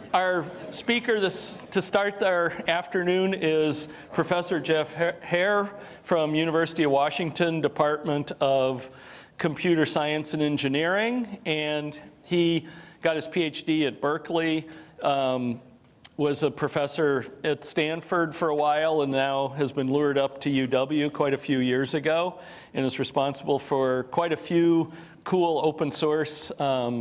Our speaker to start our afternoon is Professor Jeff Hare from University of Washington, Department of Computer Science and Engineering, and he got his PhD at Berkeley, was a professor at Stanford for a while, and now has been lured up to UW quite a few years ago, and is responsible for quite a few cool open source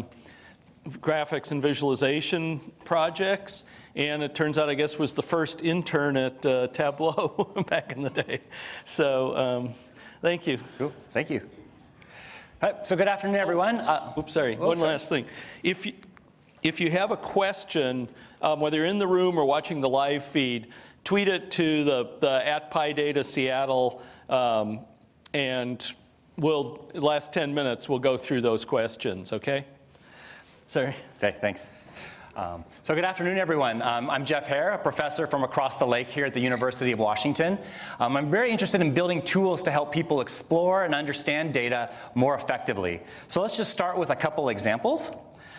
graphics and visualization projects. And it turns out, I guess, was the first intern at Tableau back in the day. So thank you. Cool. Thank you. So good afternoon, everyone. Oops, sorry. One last thing. If you have a question, whether you're in the room or watching the live feed, tweet it to the @PyDataSeattle, and the last 10 minutes we'll go through those questions, okay? Sorry. Okay, thanks. So good afternoon, everyone. I'm Jeff Hare, a professor from across the lake here at the University of Washington. I'm very interested in building tools to help people explore and understand data more effectively. So let's just start with a couple examples.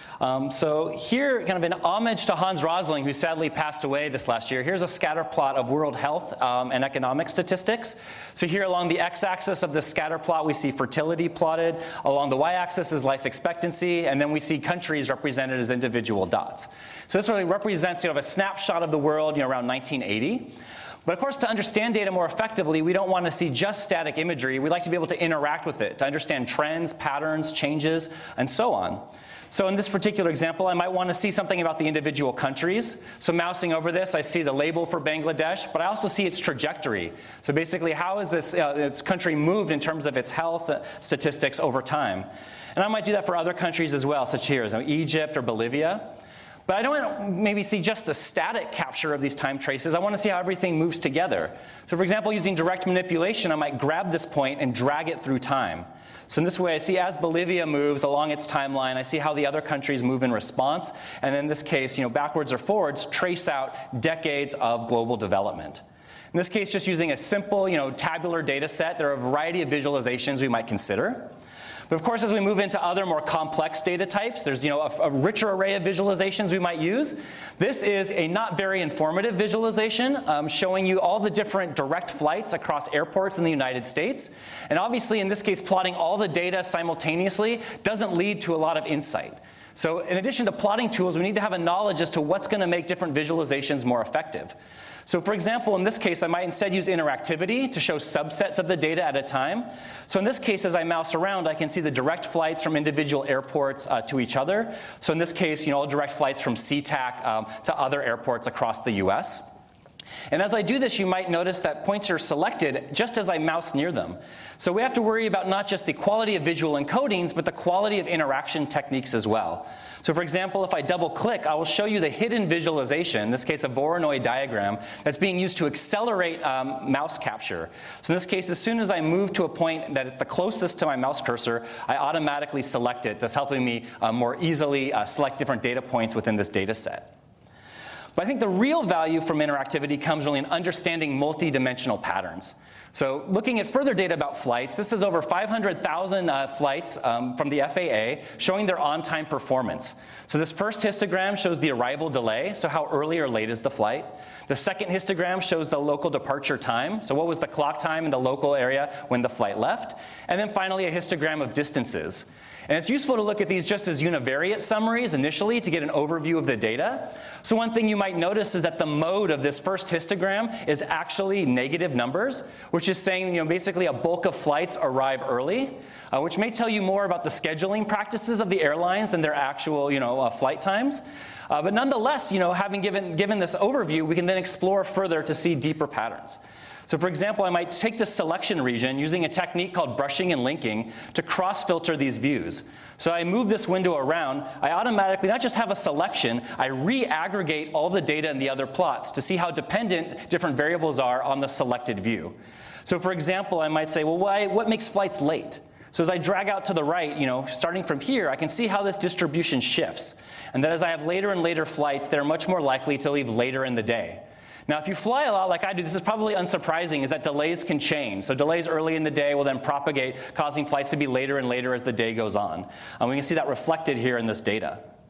So here, kind of in homage to Hans Rosling, who sadly passed away this last year, here's a scatter plot of world health and economic statistics. So here along the x-axis of the scatter plot, we see fertility plotted. Along the y-axis is life expectancy, and then we see countries represented as individual dots. So this really represents a snapshot of the world around 1980. But of course, to understand data more effectively, we don't want to see just static imagery. We'd like to be able to interact with it, to understand trends, patterns, changes, and so on. So in this particular example, I might want to see something about the individual countries. So mousing over this, I see the label for Bangladesh, but I also see its trajectory. So basically, how has this country moved in terms of its health statistics over time? And I might do that for other countries as well, such here as Egypt or Bolivia. But I don't want to maybe see just the static capture of these time traces. I want to see how everything moves together. So for example, using direct manipulation, I might grab this point and drag it through time. So in this way, I see as Bolivia moves along its timeline, I see how the other countries move in response. And in this case, backwards or forwards, trace out decades of global development. In this case, just using a simple, tabular data set, there are a variety of visualizations we might consider. But of course, as we move into other more complex data types, there's a richer array of visualizations we might use. This is a not very informative visualization showing you all the different direct flights across airports in the United States. And obviously, in this case, plotting all the data simultaneously doesn't lead to a lot of insight. So in addition to plotting tools, we need to have a knowledge as to what's going to make different visualizations more effective. So for example, in this case, I might instead use interactivity to show subsets of the data at a time. So in this case, as I mouse around, I can see the direct flights from individual airports to each other. So in this case, all direct flights from SeaTac to other airports across the US. And as I do this, you might notice that points are selected just as I mouse near them. So we have to worry about not just the quality of visual encodings, but the quality of interaction techniques as well. So for example, if I double click, I will show you the hidden visualization, in this case a Voronoi diagram, that's being used to accelerate mouse capture. So in this case, as soon as I move to a point that it's the closest to my mouse cursor, I automatically select it. That's helping me more easily select different data points within this data set. But I think the real value from interactivity comes really in understanding multi-dimensional patterns. So looking at further data about flights, this is over 500,000 flights from the FAA showing their on-time performance. So this first histogram shows the arrival delay, so how early or late is the flight. The second histogram shows the local departure time, so what was the clock time in the local area when the flight left. And then finally a histogram of distances. And it's useful to look at these just as univariate summaries initially to get an overview of the data. So one thing you might notice is that the mode of this first histogram is actually negative numbers, which is saying basically a bulk of flights arrive early, which may tell you more about the scheduling practices of the airlines than their actual flight times. But nonetheless, having given this overview, we can then explore further to see deeper patterns. So for example, I might take the selection region using a technique called brushing and linking to cross-filter these views. So I move this window around, I automatically not just have a selection, I re-aggregate all the data in the other plots to see how dependent different variables are on the selected view. So for example, I might say, well, what makes flights late? So as I drag out to the right, starting from here, I can see how this distribution shifts. And that as I have later and later flights, they're much more likely to leave later in the day. Now, if you fly a lot like I do, this is probably unsurprising, is that delays can change. So delays early in the day will then propagate, causing flights to be later and later as the day goes on. We can see that reflected here in this data.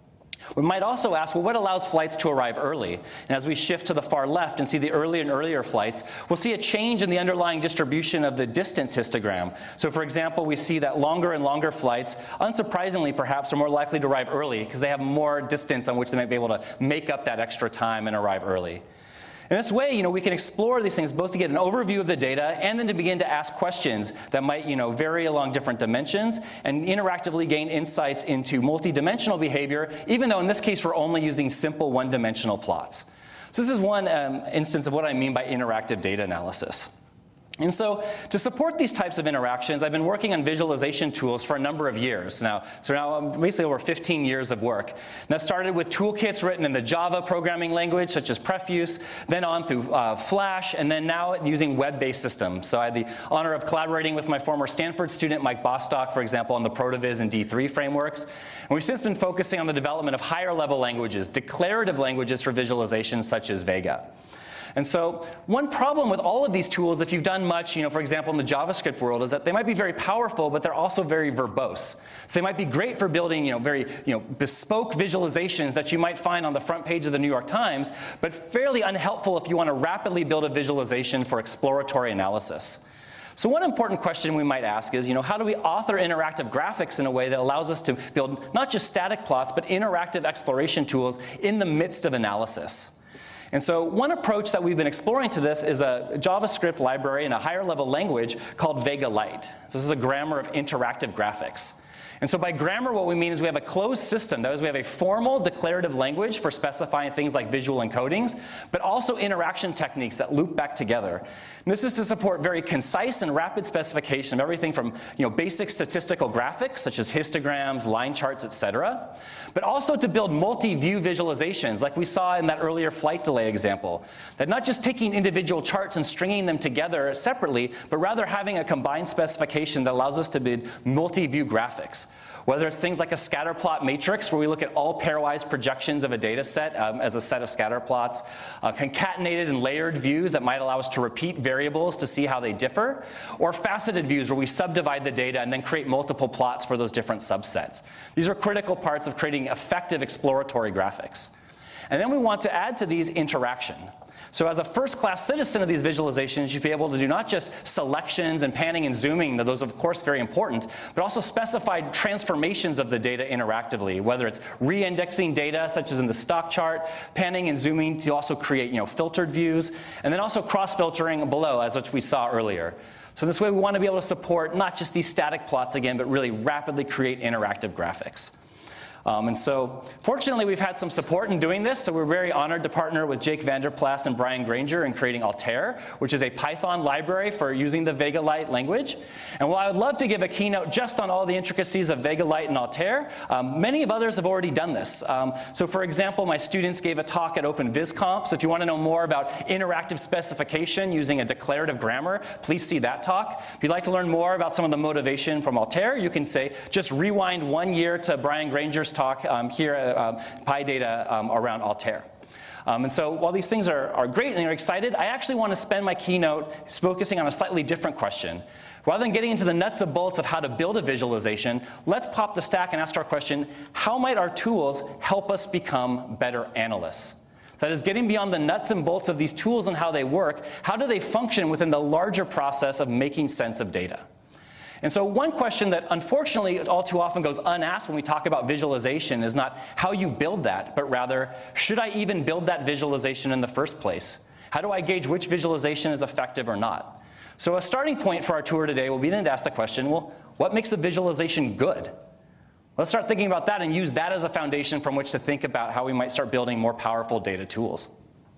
We might also ask, well, what allows flights to arrive early? And as we shift to the far left and see the earlier and earlier flights, we'll see a change in the underlying distribution of the distance histogram. So for example, we see that longer and longer flights, unsurprisingly perhaps, are more likely to arrive early because they have more distance on which they might be able to make up that extra time and arrive early. In this way, we can explore these things both to get an overview of the data and then to begin to ask questions that might, vary along different dimensions and interactively gain insights into multidimensional behavior, even though in this case we're only using simple one-dimensional plots. So this is one instance of what I mean by interactive data analysis. And so to support these types of interactions, I've been working on visualization tools for a number of years now. So now basically over 15 years of work. And that started with toolkits written in the Java programming language, such as Prefuse, then on through Flash, and then now using web-based systems. So I had the honor of collaborating with my former Stanford student, Mike Bostock, for example, on the Protoviz and D3 frameworks. And we've since been focusing on the development of higher-level languages, declarative languages for visualization, such as Vega. And so one problem with all of these tools, if you've done much, for example, in the JavaScript world, is that they might be very powerful, but they're also very verbose. So they might be great for building, very, bespoke visualizations that you might find on the front page of the New York Times, but fairly unhelpful if you want to rapidly build a visualization for exploratory analysis. So one important question we might ask is, how do we author interactive graphics in a way that allows us to build not just static plots, but interactive exploration tools in the midst of analysis? And so one approach that we've been exploring to this is a JavaScript library in a higher level language called Vega Lite. So this is a grammar of interactive graphics. And so by grammar, what we mean is we have a closed system. That is, we have a formal declarative language for specifying things like visual encodings, but also interaction techniques that loop back together. And this is to support very concise and rapid specification of everything from basic statistical graphics, such as histograms, line charts, etc., but also to build multi-view visualizations, like we saw in that earlier flight delay example. That not just taking individual charts and stringing them together separately, but rather having a combined specification that allows us to build multi-view graphics. Whether it's things like a scatter plot matrix, where we look at all pairwise projections of a data set as a set of scatter plots, concatenated and layered views that might allow us to repeat variables to see how they differ, or faceted views where we subdivide the data and then create multiple plots for those different subsets. These are critical parts of creating effective exploratory graphics. And then we want to add to these interaction. So as a first-class citizen of these visualizations, you'd be able to do not just selections and panning and zooming, those are of course very important, but also specified transformations of the data interactively, whether it's re-indexing data, such as in the stock chart, panning and zooming to also create filtered views, and then also cross-filtering below, as which we saw earlier. So this way we want to be able to support not just these static plots again, but really rapidly create interactive graphics. And so fortunately, we've had some support in doing this, so we're very honored to partner with Jake Vanderplas and Brian Granger in creating Altair, which is a Python library for using the Vega Lite language. And while I would love to give a keynote just on all the intricacies of Vega Lite and Altair, many of others have already done this. So for example, my students gave a talk at OpenVisConf, so if you want to know more about interactive specification using a declarative grammar, please see that talk. If you'd like to learn more about some of the motivation from Altair, you can just rewind 1 year to Brian Granger's talk here at PyData around Altair. And so while these things are great and you're excited, I actually want to spend my keynote focusing on a slightly different question. Rather than getting into the nuts and bolts of how to build a visualization, let's pop the stack and ask our question, how might our tools help us become better analysts? So that is, getting beyond the nuts and bolts of these tools and how they work, how do they function within the larger process of making sense of data? And so one question that unfortunately all too often goes unasked when we talk about visualization is not how you build that, but rather, should I even build that visualization in the first place? How do I gauge which visualization is effective or not? So a starting point for our tour today will be then to ask the question, well, what makes a visualization good? Let's start thinking about that and use that as a foundation from which to think about how we might start building more powerful data tools.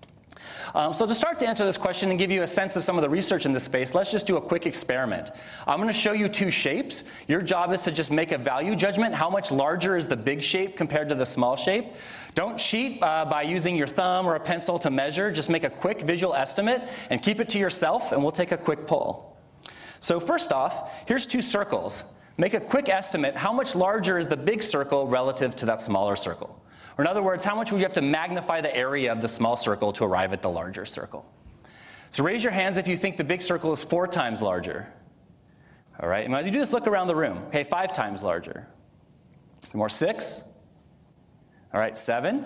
So to start to answer this question and give you a sense of some of the research in this space, let's just do a quick experiment. I'm going to show you two shapes. Your job is to just make a value judgment. How much larger is the big shape compared to the small shape? Don't cheat by using your thumb or a pencil to measure. Just make a quick visual estimate and keep it to yourself, and we'll take a quick poll. So first off, here's two circles. Make a quick estimate. How much larger is the big circle relative to that smaller circle? Or in other words, how much would you have to magnify the area of the small circle to arrive at the larger circle? So raise your hands if you think the big circle is 4 times larger. All right, and as you do this, look around the room. Okay, 5 times larger. More 6? All right, 7,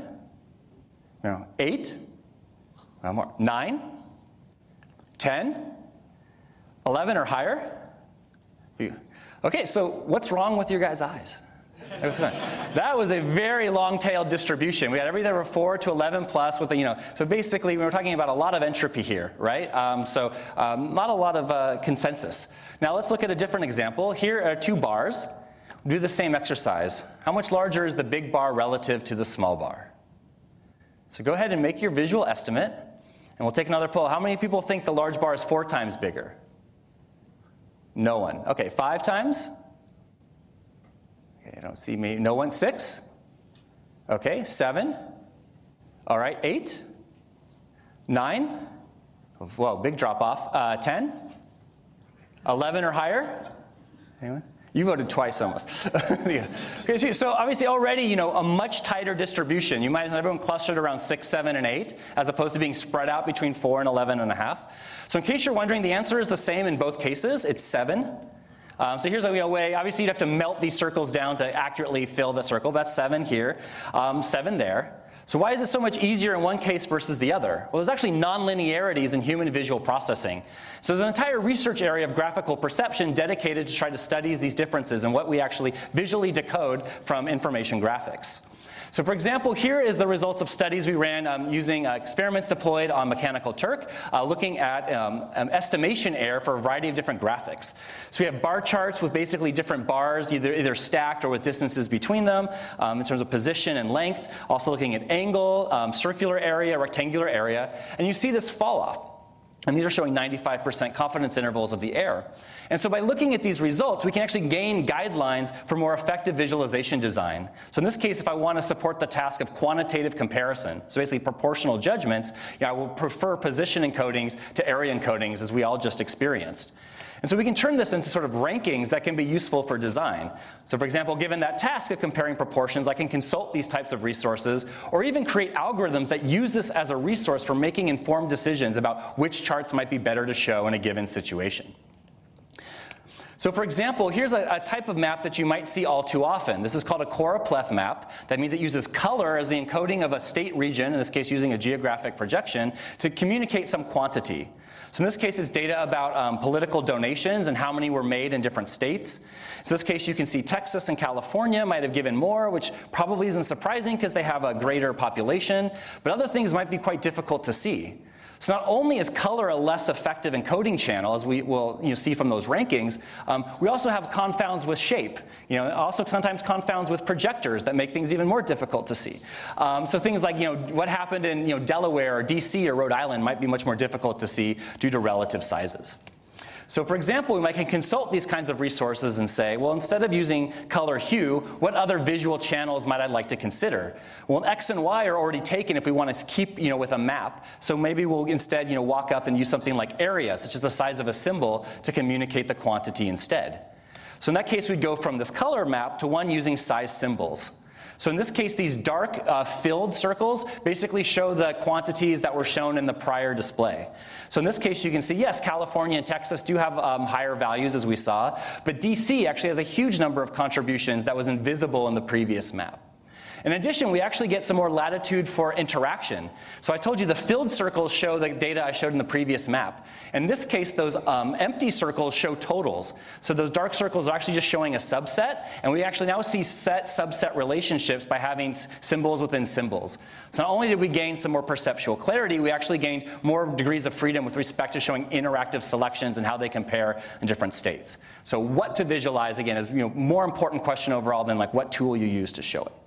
8, 9, 10, 11 or higher. Okay, so what's wrong with your guys' eyes? That was a very long-tailed distribution. We had everything from 4 to 11 plus with so basically we were talking about a lot of entropy here, right? Not a lot of consensus. Now let's look at a different example. Here are 2 bars. Do the same exercise. How much larger is the big bar relative to the small bar? So go ahead and make your visual estimate, and we'll take another poll. How many people think the large bar is 4 times bigger? No one. Okay, 5 times? Okay, I don't see me. No one. 6? Okay, 7. All right, 8? 9? Whoa, big drop off. 10? 11 or higher? Anyone? You voted twice almost. Yeah. Okay, so obviously already, a much tighter distribution. You might have everyone clustered around 6, 7, and 8, as opposed to being spread out between 4 and 11.5. So in case you're wondering, the answer is the same in both cases. It's 7. So here's a way. Obviously, you'd have to melt these circles down to accurately fill the circle. That's 7 here, 7 there. So why is it so much easier in one case versus the other? Well, there's actually nonlinearities in human visual processing. So there's an entire research area of graphical perception dedicated to try to study these differences and what we actually visually decode from information graphics. So for example, here is the results of studies we ran using experiments deployed on Mechanical Turk, looking at estimation error for a variety of different graphics. So we have bar charts with basically different bars, either stacked or with distances between them in terms of position and length. Also looking at angle, circular area, rectangular area. And you see this fall off. And these are showing 95% confidence intervals of the error. And so by looking at these results, we can actually gain guidelines for more effective visualization design. So in this case, if I want to support the task of quantitative comparison, so basically proportional judgments, I will prefer position encodings to area encodings, as we all just experienced. And so we can turn this into sort of rankings that can be useful for design. So for example, given that task of comparing proportions, I can consult these types of resources or even create algorithms that use this as a resource for making informed decisions about which charts might be better to show in a given situation. So for example, here's a type of map that you might see all too often. This is called a choropleth map. That means it uses color as the encoding of a state region, in this case using a geographic projection, to communicate some quantity. So in this case, it's data about political donations and how many were made in different states. So in this case, you can see Texas and California might have given more, which probably isn't surprising because they have a greater population. But other things might be quite difficult to see. So not only is color a less effective encoding channel, as we will see from those rankings, we also have confounds with shape. Also sometimes confounds with projectors that make things even more difficult to see. So things like what happened in Delaware or DC or Rhode Island might be much more difficult to see due to relative sizes. So for example, we might consult these kinds of resources and say, well, instead of using color hue, what other visual channels might I like to consider? Well, X and Y are already taken if we want to keep with a map. So maybe we'll instead walk up and use something like area, such as the size of a symbol, to communicate the quantity instead. So in that case, we'd go from this color map to one using size symbols. So in this case, these dark filled circles basically show the quantities that were shown in the prior display. So in this case, you can see, yes, California and Texas do have higher values, as we saw, but DC actually has a huge number of contributions that was invisible in the previous map. In addition, we actually get some more latitude for interaction. So I told you the filled circles show the data I showed in the previous map. In this case, those empty circles show totals. So those dark circles are actually just showing a subset, and we actually now see set-subset relationships by having symbols within symbols. So not only did we gain some more perceptual clarity, we actually gained more degrees of freedom with respect to showing interactive selections and how they compare in different states. So what to visualize, again, is more important question overall than what tool you use to show it.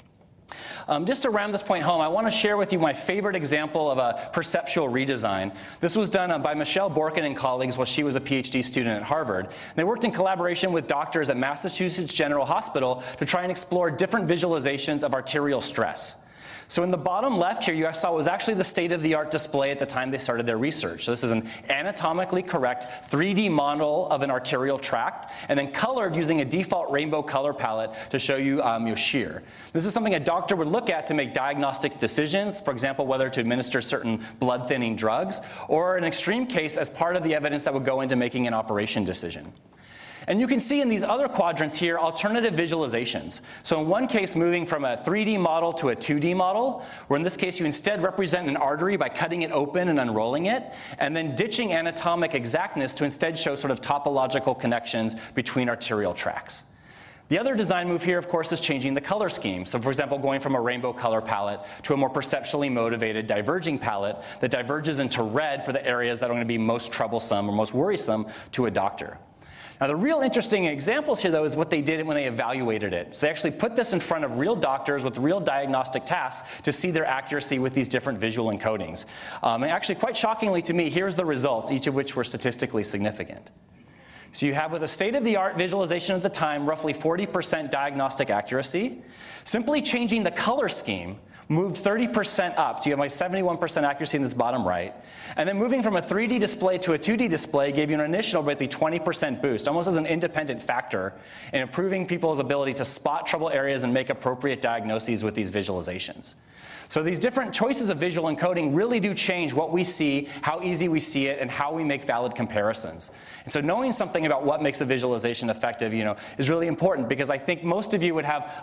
Just to round this point home, I want to share with you my favorite example of a perceptual redesign. This was done by Michelle Borkin and colleagues while she was a PhD student at Harvard. They worked in collaboration with doctors at Massachusetts General Hospital to try and explore different visualizations of arterial stress. So in the bottom left here, you saw was actually the state-of-the-art display at the time they started their research. So this is an anatomically correct 3D model of an arterial tract, and then colored using a default rainbow color palette to show you your shear. This is something a doctor would look at to make diagnostic decisions, for example, whether to administer certain blood-thinning drugs, or in an extreme case, as part of the evidence that would go into making an operation decision. And you can see in these other quadrants here alternative visualizations. So in one case, moving from a 3D model to a 2D model, where in this case you instead represent an artery by cutting it open and unrolling it, and then ditching anatomic exactness to instead show sort of topological connections between arterial tracts. The other design move here, of course, is changing the color scheme. So for example, going from a rainbow color palette to a more perceptually motivated diverging palette that diverges into red for the areas that are going to be most troublesome or most worrisome to a doctor. Now, the real interesting examples here, though, is what they did when they evaluated it. So they actually put this in front of real doctors with real diagnostic tasks to see their accuracy with these different visual encodings. And actually, quite shockingly to me, here's the results, each of which were statistically significant. So you have, with a state-of-the-art visualization at the time, roughly 40% diagnostic accuracy. Simply changing the color scheme moved 30% up. So you have my 71% accuracy in this bottom right. And then moving from a 3D display to a 2D display gave you an initial roughly 20% boost, almost as an independent factor in improving people's ability to spot trouble areas and make appropriate diagnoses with these visualizations. So these different choices of visual encoding really do change what we see, how easy we see it, and how we make valid comparisons. And so knowing something about what makes a visualization effective, is really important, because I think most of you would have,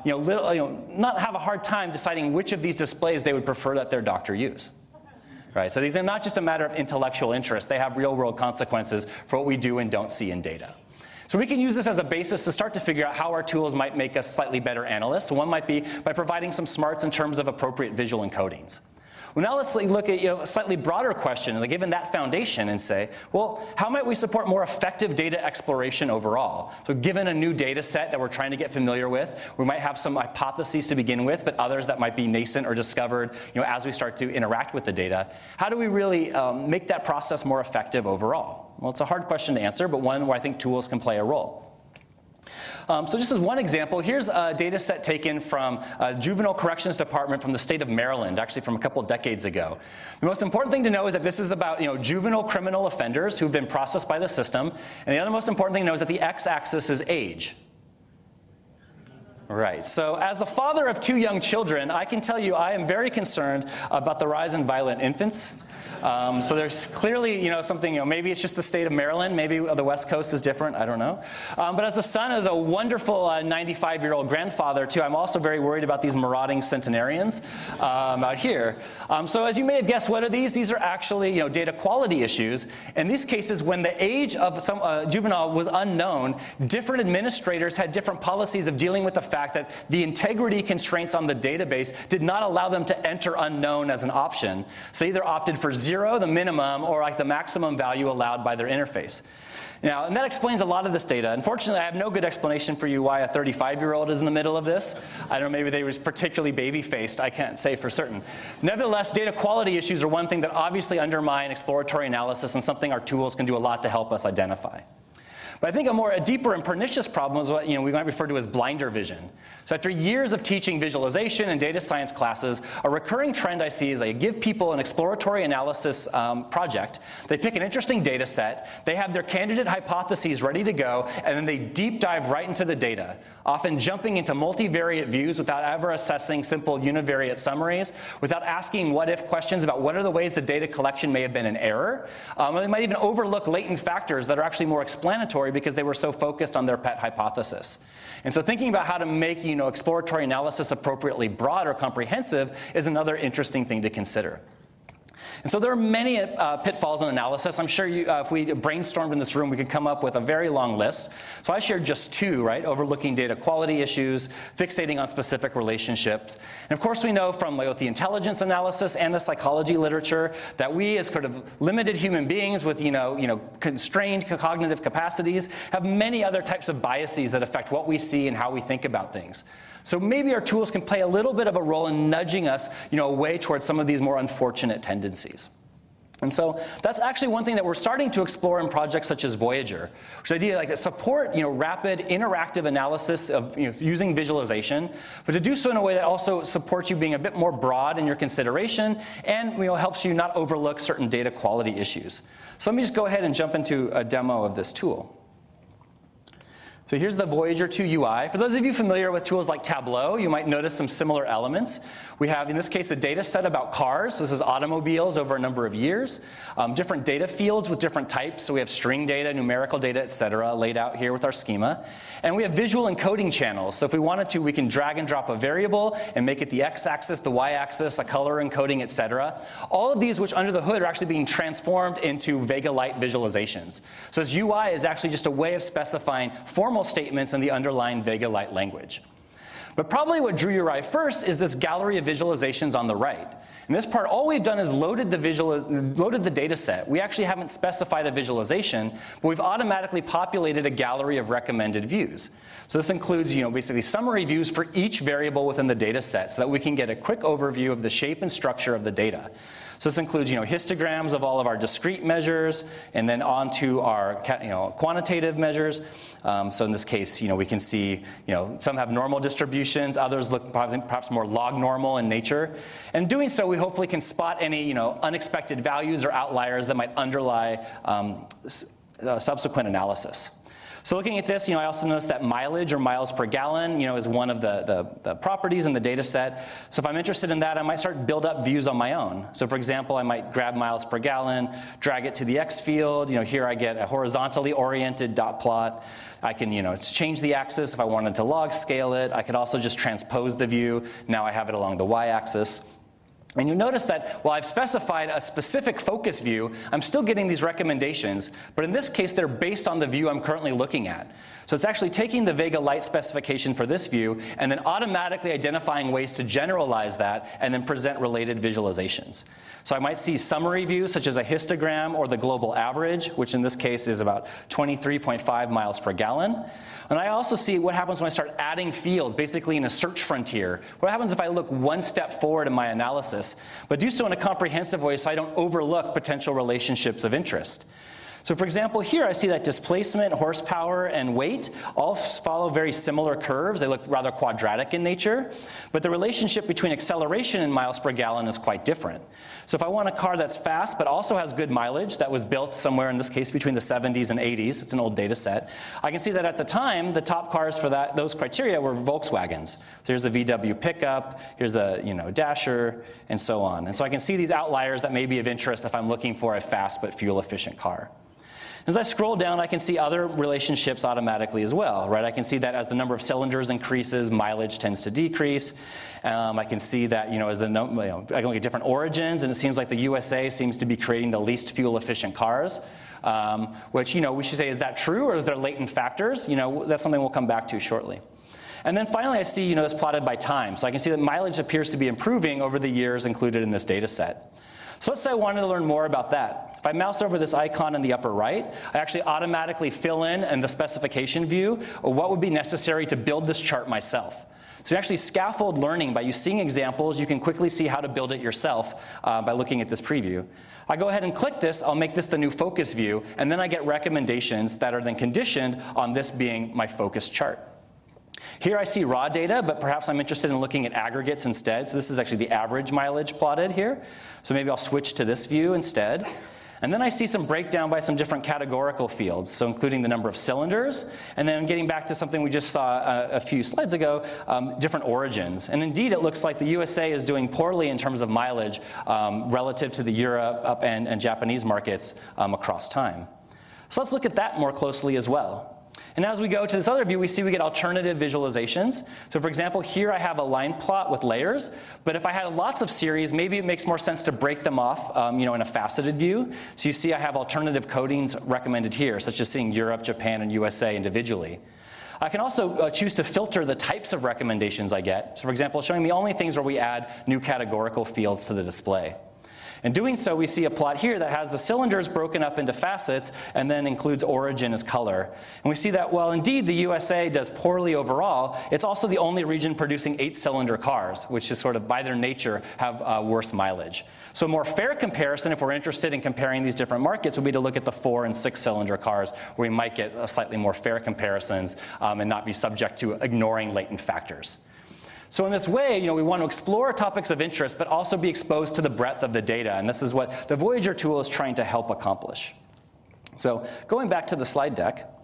not have a hard time deciding which of these displays they would prefer that their doctor use. Right? So these are not just a matter of intellectual interest. They have real-world consequences for what we do and don't see in data. So we can use this as a basis to start to figure out how our tools might make us slightly better analysts. So one might be by providing some smarts in terms of appropriate visual encodings. Well, now let's look at a slightly broader question, given that foundation, and say, well, how might we support more effective data exploration overall? So given a new data set that we're trying to get familiar with, we might have some hypotheses to begin with, but others that might be nascent or discovered as we start to interact with the data. How do we really make that process more effective overall? Well, it's a hard question to answer, but one where I think tools can play a role. So just as one example, here's a data set taken from a juvenile corrections department from the state of Maryland, actually from a couple decades ago. The most important thing to know is that this is about juvenile criminal offenders who've been processed by the system. And the other most important thing to know is that the x-axis is age. Right. So as the father of 2 young children, I can tell you I am very concerned about the rise in violent infants. So there's clearly, something, maybe it's just the state of Maryland, maybe the West Coast is different, I don't know. But as the son of a wonderful 95-year-old grandfather, too, I'm also very worried about these marauding centenarians out here. So as you may have guessed, what are these? These are actually, data quality issues. In these cases, when the age of some juvenile was unknown, different administrators had different policies of dealing with the fact that the integrity constraints on the database did not allow them to enter unknown as an option. So either opted for 0, the minimum, or the maximum value allowed by their interface. Now, and that explains a lot of this data. Unfortunately, I have no good explanation for you why a 35-year-old is in the middle of this. I don't know, maybe they were particularly baby-faced. I can't say for certain. Nevertheless, data quality issues are one thing that obviously undermine exploratory analysis and something our tools can do a lot to help us identify. But I think a deeper and pernicious problem is what we might refer to as blinder vision. So after years of teaching visualization and data science classes, a recurring trend I see is I give people an exploratory analysis project. They pick an interesting data set, they have their candidate hypotheses ready to go, and then they deep dive right into the data, often jumping into multivariate views without ever assessing simple univariate summaries, without asking what-if questions about what are the ways the data collection may have been in error. Or they might even overlook latent factors that are actually more explanatory because they were so focused on their pet hypothesis. And so thinking about how to make exploratory analysis appropriately broad or comprehensive is another interesting thing to consider. And so there are many pitfalls in analysis. I'm sure if we brainstormed in this room, we could come up with a very long list. So I shared just 2, right? Overlooking data quality issues, fixating on specific relationships. And of course, we know from both the intelligence analysis and the psychology literature that we as sort of limited human beings with constrained cognitive capacities have many other types of biases that affect what we see and how we think about things. So maybe our tools can play a little bit of a role in nudging us, away towards some of these more unfortunate tendencies. And so that's actually one thing that we're starting to explore in projects such as Voyager, which is the idea support, rapid interactive analysis of using visualization, but to do so in a way that also supports you being a bit more broad in your consideration and helps you not overlook certain data quality issues. So let me just go ahead and jump into a demo of this tool. So here's the Voyager 2 UI. For those of you familiar with tools like Tableau, you might notice some similar elements. We have, in this case, a data set about cars. This is automobiles over a number of years. Different data fields with different types. So we have string data, numerical data, et cetera, laid out here with our schema. And we have visual encoding channels. So if we wanted to, we can drag and drop a variable and make it the x-axis, the y-axis, a color encoding, et cetera. All of these, which under the hood are actually being transformed into Vega Lite visualizations. So this UI is actually just a way of specifying formal statements in the underlying Vega Lite language. But probably what drew your eye first is this gallery of visualizations on the right. In this part, all we've done is loaded the data set. We actually haven't specified a visualization, but we've automatically populated a gallery of recommended views. So this includes, basically summary views for each variable within the data set so that we can get a quick overview of the shape and structure of the data. So this includes, histograms of all of our discrete measures, and then onto our, quantitative measures. So in this case, we can see, some have normal distributions, others look perhaps more log normal in nature. And doing so, we hopefully can spot any, unexpected values or outliers that might underlie subsequent analysis. So looking at this, I also noticed that mileage or miles per gallon, is one of the properties in the data set. So if I'm interested in that, I might start to build up views on my own. So for example, I might grab miles per gallon, drag it to the X field. Here I get a horizontally oriented dot plot. I can, change the axis if I wanted to log scale it. I could also just transpose the view. Now I have it along the y-axis. And you notice that while I've specified a specific focus view, I'm still getting these recommendations, but in this case, they're based on the view I'm currently looking at. So it's actually taking the Vega Lite specification for this view and then automatically identifying ways to generalize that and then present related visualizations. So I might see summary views such as a histogram or the global average, which in this case is about 23.5 miles per gallon. And I also see what happens when I start adding fields, basically in a search frontier. What happens if I look one step forward in my analysis, but do so in a comprehensive way so I don't overlook potential relationships of interest? So for example, here I see that displacement, horsepower, and weight all follow very similar curves. They look rather quadratic in nature, but the relationship between acceleration and miles per gallon is quite different. So if I want a car that's fast but also has good mileage, that was built somewhere in this case between the 70s and 80s, it's an old data set, I can see that at the time, the top cars for those criteria were Volkswagens. So here's a VW pickup, here's a Dasher, and so on. And so I can see these outliers that may be of interest if I'm looking for a fast but fuel-efficient car. As I scroll down, I can see other relationships automatically as well, right? I can see that as the number of cylinders increases, mileage tends to decrease. I can see that, as I can look at different origins, and it seems like the USA seems to be creating the least fuel-efficient cars, which, we should say, is that true, or is there latent factors? That's something we'll come back to shortly. And then finally, I see, this plotted by time. So I can see that mileage appears to be improving over the years included in this data set. So let's say I wanted to learn more about that. If I mouse over this icon in the upper right, I actually automatically fill in the specification view what would be necessary to build this chart myself. So you actually scaffold learning by you seeing examples. You can quickly see how to build it yourself by looking at this preview. I go ahead and click this. I'll make this the new focus view, and then I get recommendations that are then conditioned on this being my focus chart. Here I see raw data, but perhaps I'm interested in looking at aggregates instead. So this is actually the average mileage plotted here. So maybe I'll switch to this view instead. And then I see some breakdown by some different categorical fields, so including the number of cylinders, and then getting back to something we just saw a few slides ago, different origins. And indeed, it looks like the USA is doing poorly in terms of mileage relative to the Europe and Japanese markets across time. So let's look at that more closely as well. And as we go to this other view, we get alternative visualizations. So for example, here I have a line plot with layers, but if I had lots of series, maybe it makes more sense to break them off in a faceted view. So you see I have alternative codings recommended here, such as seeing Europe, Japan, and USA individually. I can also choose to filter the types of recommendations I get. So for example, showing me only things where we add new categorical fields to the display. In doing so, we see a plot here that has the cylinders broken up into facets and then includes origin as color. And we see that while indeed the USA does poorly overall, it's also the only region producing 8-cylinder cars, which is sort of by their nature have worse mileage. So a more fair comparison, if we're interested in comparing these different markets, would be to look at the 4- and 6-cylinder cars, where we might get a slightly more fair comparisons and not be subject to ignoring latent factors. So in this way, we want to explore topics of interest, but also be exposed to the breadth of the data. And this is what the Voyager tool is trying to help accomplish. So going back to the slide deck,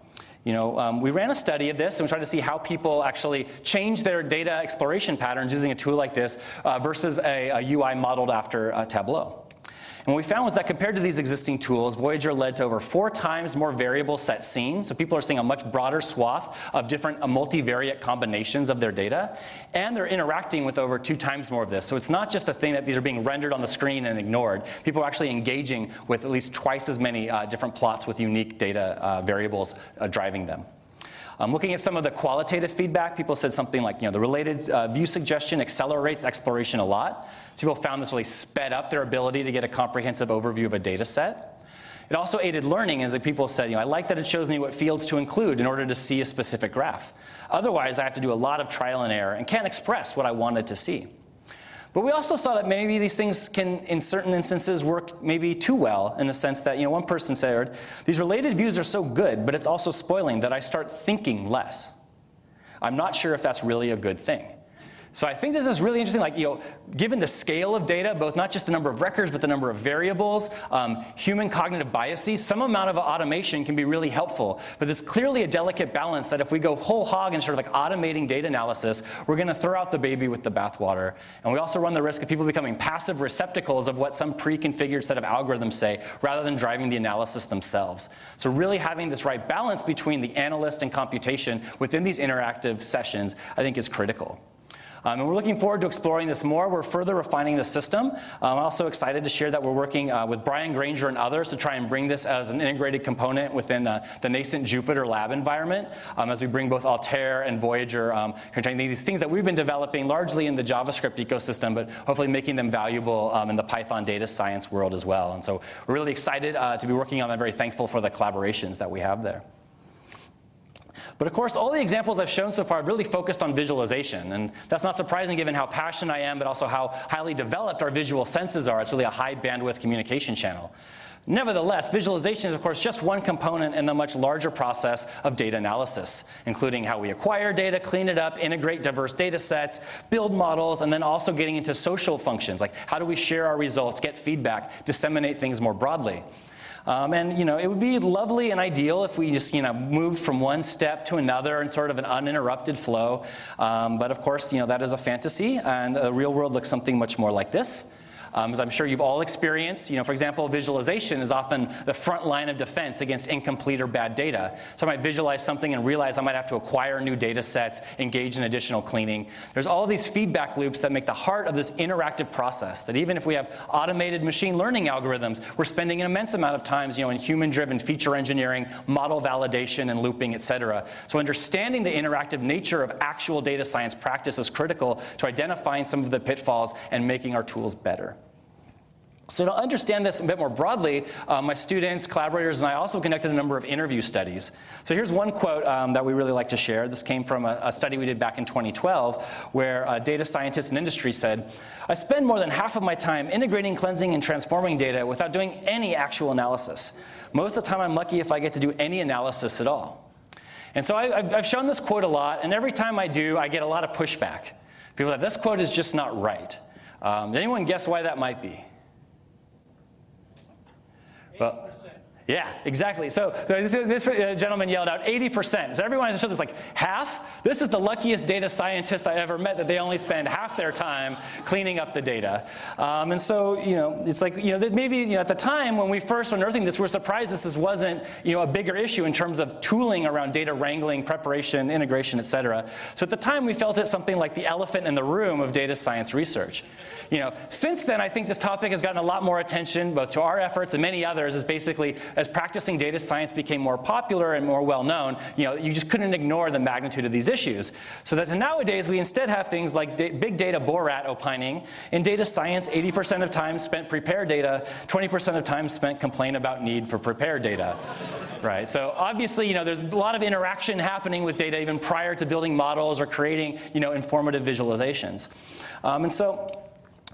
We ran a study of this and we tried to see how people actually change their data exploration patterns using a tool like this versus a UI modeled after Tableau. And what we found was that compared to these existing tools, Voyager led to over 4 times more variable sets seen. So people are seeing a much broader swath of different multivariate combinations of their data. And they're interacting with over 2 times more of this. So it's not just a thing that these are being rendered on the screen and ignored. People are actually engaging with at least twice as many different plots with unique data variables driving them. Looking at some of the qualitative feedback, people said something like, the related view suggestion accelerates exploration a lot. So people found this really sped up their ability to get a comprehensive overview of a data set. It also aided learning, as people said, I like that it shows me what fields to include in order to see a specific graph. Otherwise, I have to do a lot of trial and error and can't express what I wanted to see. But we also saw that maybe these things can, in certain instances, work maybe too well in the sense that, one person said, these related views are so good, but it's also spoiling that I start thinking less. I'm not sure if that's really a good thing. So I think this is really interesting, given the scale of data, both not just the number of records, but the number of variables, human cognitive biases, some amount of automation can be really helpful. But there's clearly a delicate balance that if we go whole hog and sort of automating data analysis, we're going to throw out the baby with the bathwater. And we also run the risk of people becoming passive receptacles of what some pre-configured set of algorithms say, rather than driving the analysis themselves. So really having this right balance between the analyst and computation within these interactive sessions, I think is critical. And we're looking forward to exploring this more. We're further refining the system. I'm also excited to share that we're working with Brian Granger and others to try and bring this as an integrated component within the nascent Jupyter lab environment as we bring both Altair and Voyager, these things that we've been developing largely in the JavaScript ecosystem, but hopefully making them valuable in the Python data science world as well. And so we're really excited to be working on that. I'm very thankful for the collaborations that we have there. But of course, all the examples I've shown so far have really focused on visualization. And that's not surprising given how passionate I am, but also how highly developed our visual senses are. It's really a high bandwidth communication channel. Nevertheless, visualization is, of course, just one component in the much larger process of data analysis, including how we acquire data, clean it up, integrate diverse data sets, build models, and then also getting into social functions, like how do we share our results, get feedback, disseminate things more broadly. It would be lovely and ideal if we just, moved from one step to another in sort of an uninterrupted flow. But of course, that is a fantasy, and the real world looks something much more like this. As I'm sure you've all experienced, for example, visualization is often the front line of defense against incomplete or bad data. So I might visualize something and realize I might have to acquire new data sets, engage in additional cleaning. There's all these feedback loops that make the heart of this interactive process, that even if we have automated machine learning algorithms, we're spending an immense amount of time in human-driven feature engineering, model validation, and looping, et cetera. So understanding the interactive nature of actual data science practice is critical to identifying some of the pitfalls and making our tools better. So to understand this a bit more broadly, my students, collaborators, and I also conducted a number of interview studies. So here's one quote that we really like to share. This came from a study we did back in 2012, where data scientists in industry said, I spend more than half of my time integrating, cleansing, and transforming data without doing any actual analysis. Most of the time, I'm lucky if I get to do any analysis at all. And so I've shown this quote a lot, and every time I do, I get a lot of pushback. People are like, this quote is just not right. Anyone guess why that might be? 80%. Well, yeah, exactly. So this gentleman yelled out 80%. So everyone has just like half? This is the luckiest data scientist I ever met, that they only spend half their time cleaning up the data. And so, it's like, that maybe, at the time when we first were unearthing this, we were surprised this wasn't, a bigger issue in terms of tooling around data wrangling, preparation, integration, et cetera. So at the time, we felt it something like the elephant in the room of data science research. Since then, I think this topic has gotten a lot more attention, both to our efforts and many others, as practicing data science became more popular and more well-known, you just couldn't ignore the magnitude of these issues. So that nowadays, we instead have things like big data Borat opining. In data science, 80% of time spent prepare data, 20% of time spent complain about need for prepared data. Right, so obviously, there's a lot of interaction happening with data even prior to building models or creating, informative visualizations.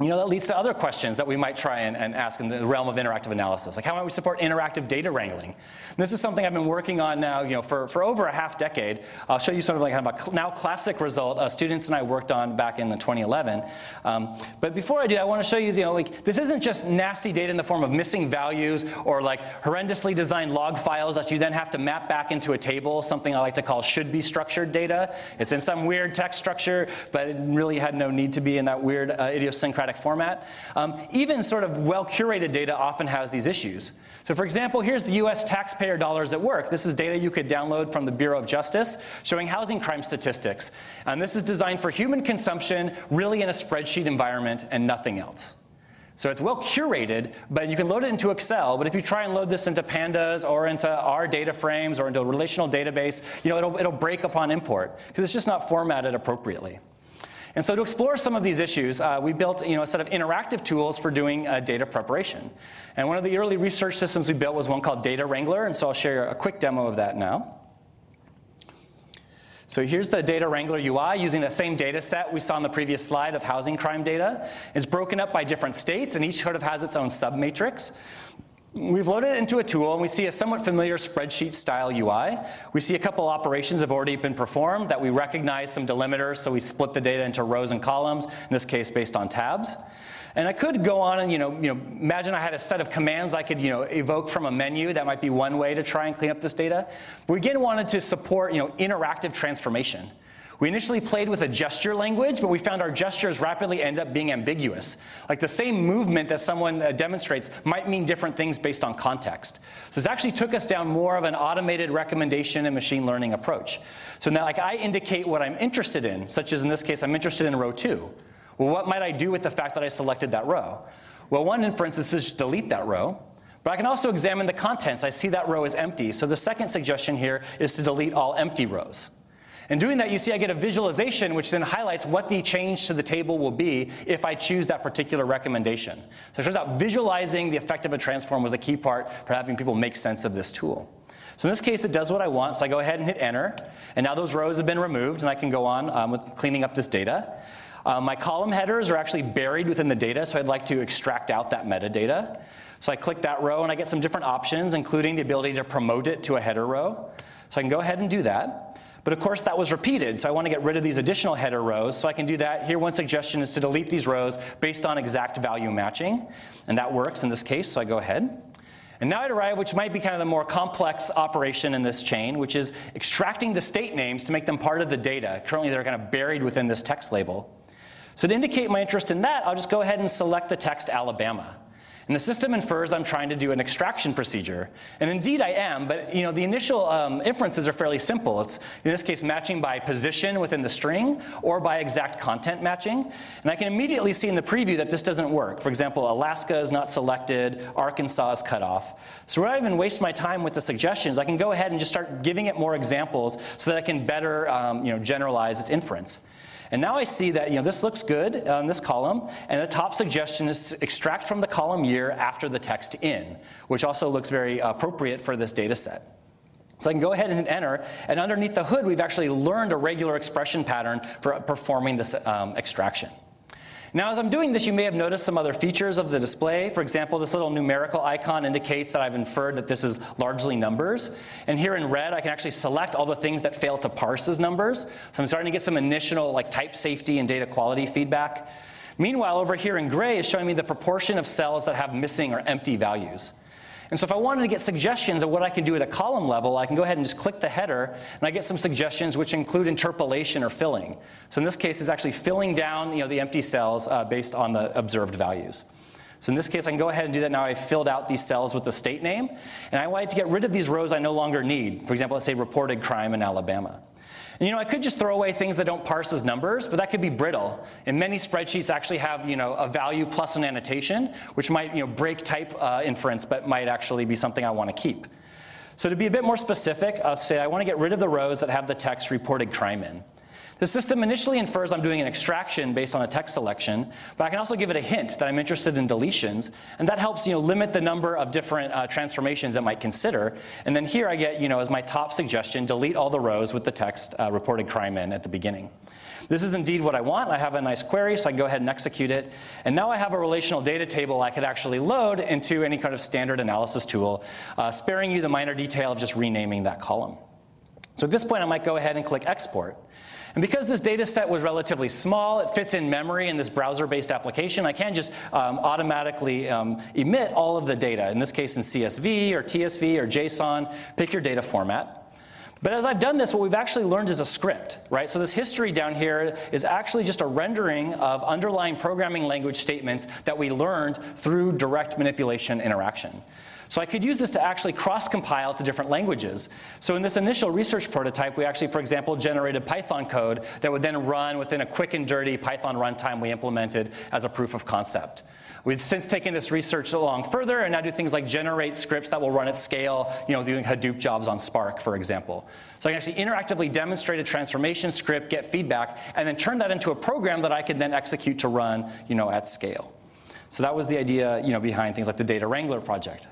that leads to other questions that we might try and ask in the realm of interactive analysis. Like, how might we support interactive data wrangling? And this is something I've been working on now, for over a half decade. I'll show you sort of like kind of a now classic result students and I worked on back in 2011. But before I do, I want to show you, this isn't just nasty data in the form of missing values or like horrendously designed log files that you then have to map back into a table, something I like to call should be structured data. It's in some weird text structure, but it really had no need to be in that weird idiosyncratic format. Even sort of well-curated data often has these issues. So for example, here's the US taxpayer dollars at work. This is data you could download from the Bureau of Justice showing housing crime statistics. And this is designed for human consumption, really in a spreadsheet environment and nothing else. So it's well curated, but you can load it into Excel. But if you try and load this into Pandas or into R data frames or into a relational database, it'll break upon import because it's just not formatted appropriately. And so to explore some of these issues, we built a set of interactive tools for doing data preparation. And one of the early research systems we built was one called Data Wrangler, and so I'll share a quick demo of that now. So here's the Data Wrangler UI using the same data set we saw in the previous slide of housing crime data. It's broken up by different states, and each sort of has its own submatrix. We've loaded it into a tool, and we see a somewhat familiar spreadsheet-style UI. We see a couple operations have already been performed, that we recognize some delimiters, so we split the data into rows and columns, in this case based on tabs. And I could go on and imagine I had a set of commands I could evoke from a menu. That might be one way to try and clean up this data. We again wanted to support interactive transformation. We initially played with a gesture language, but we found our gestures rapidly end up being ambiguous. Like the same movement that someone demonstrates might mean different things based on context. So this actually took us down more of an automated recommendation and machine learning approach. So now I indicate what I'm interested in, such as in this case, I'm interested in row 2. Well, what might I do with the fact that I selected that row? Well, one inference is to just delete that row. But I can also examine the contents. I see that row is empty. So the second suggestion here is to delete all empty rows. And doing that, you see I get a visualization which then highlights what the change to the table will be if I choose that particular recommendation. So it turns out visualizing the effect of a transform was a key part for having people make sense of this tool. So in this case, it does what I want. So I go ahead and hit enter. And now those rows have been removed, and I can go on with cleaning up this data. My column headers are actually buried within the data, so I'd like to extract out that metadata. So I click that row, and I get some different options, including the ability to promote it to a header row. So I can go ahead and do that. But of course, that was repeated, so I want to get rid of these additional header rows, so I can do that. Here, one suggestion is to delete these rows based on exact value matching, and that works in this case, so I go ahead. And now I'd arrive, which might be kind of the more complex operation in this chain, which is extracting the state names to make them part of the data. Currently, they're kind of buried within this text label. So to indicate my interest in that, I'll just go ahead and select the text Alabama. And the system infers I'm trying to do an extraction procedure. And indeed I am, but the initial inferences are fairly simple. It's, in this case, matching by position within the string or by exact content matching. And I can immediately see in the preview that this doesn't work. For example, Alaska is not selected, Arkansas is cut off. So rather than waste my time with the suggestions, I can go ahead and just start giving it more examples so that I can better generalize its inference. And now I see that this looks good on this column, and the top suggestion is to extract from the column year after the text in, which also looks very appropriate for this data set. So I can go ahead and hit enter, and underneath the hood, we've actually learned a regular expression pattern for performing this extraction. Now, as I'm doing this, you may have noticed some other features of the display. For example, this little numerical icon indicates that I've inferred that this is largely numbers. And here in red, I can actually select all the things that fail to parse as numbers. So I'm starting to get some initial type safety and data quality feedback. Meanwhile, over here in gray is showing me the proportion of cells that have missing or empty values. And so if I wanted to get suggestions of what I can do at a column level, I can go ahead and just click the header, and I get some suggestions which include interpolation or filling. So in this case, it's actually filling down the empty cells based on the observed values. So in this case, I can go ahead and do that now. I've filled out these cells with the state name, and I wanted to get rid of these rows I no longer need. For example, let's say reported crime in Alabama. And I could just throw away things that don't parse as numbers, but that could be brittle. And many spreadsheets actually have a value plus an annotation, which might break type inference, but might actually be something I want to keep. So to be a bit more specific, I'll say I want to get rid of the rows that have the text reported crime in. The system initially infers I'm doing an extraction based on a text selection, but I can also give it a hint that I'm interested in deletions, and that helps limit the number of different transformations it might consider. And then here I get as my top suggestion, delete all the rows with the text reported crime in at the beginning. This is indeed what I want. I have a nice query, so I can go ahead and execute it. And now I have a relational data table I could actually load into any kind of standard analysis tool, sparing you the minor detail of just renaming that column. So at this point, I might go ahead and click Export. And because this data set was relatively small, it fits in memory in this browser-based application, I can just automatically emit all of the data, in this case in CSV or TSV or JSON, pick your data format. But as I've done this, what we've actually learned is a script, right? So this history down here is actually just a rendering of underlying programming language statements that we learned through direct manipulation interaction. So I could use this to actually cross-compile to different languages. So in this initial research prototype, we actually, for example, generated Python code that would then run within a quick and dirty Python runtime we implemented as a proof of concept. We've since taken this research along further and now do things like generate scripts that will run at scale, doing Hadoop jobs on Spark, for example. So I can actually interactively demonstrate a transformation script, get feedback, and then turn that into a program that I could then execute to run, at scale. So that was the idea, behind things like the Data Wrangler project.